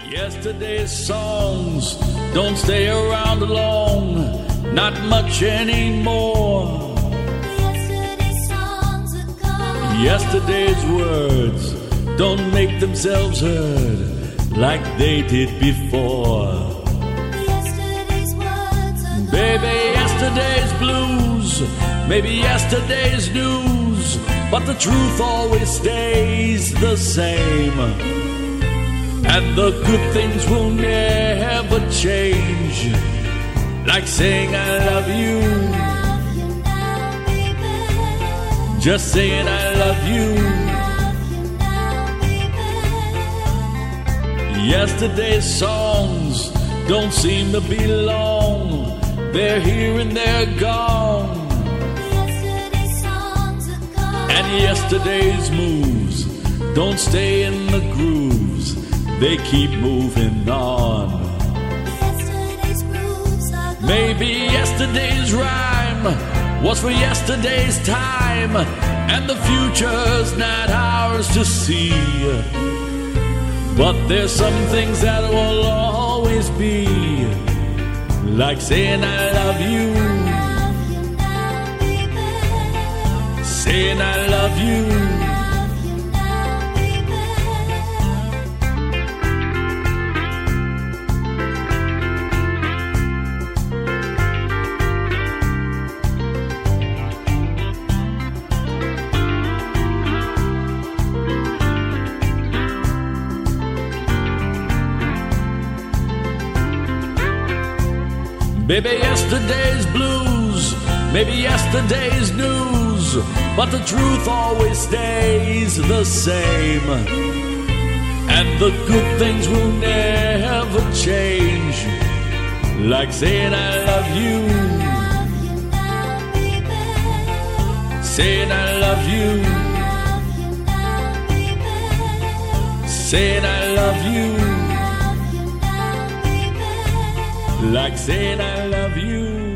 Yesterday's songs don't stay around long, not much anymore. Yesterday's songs are gone. Yesterday's words don't make themselves heard like they did before. Yesterday's words are gone. Baby, yesterday's blues, maybe yesterday's news, but the truth always stays the same. And the good things will never change, like saying I love you, Love you now, baby. just saying I love you. Love you now, baby. Yesterday's songs don't seem to be long, they're here and they're gone. Yesterday's songs are gone. And yesterday's moves don't stay in the grooves, they keep moving on. Yesterday's grooves are gone. Maybe yesterday's rhyme was for yesterday's time, and the future's not ours to see. But there's some things that will always be, like saying I love you, Love you now, baby. saying I love you. Love you now, baby. Maybe yesterday's blues, maybe yesterday's news, but the truth always stays the same. And the good things will never change, like saying I love you, Love you now, baby. saying I love you, Love you now, baby. saying I love you, Love you now, baby. like saying I love you.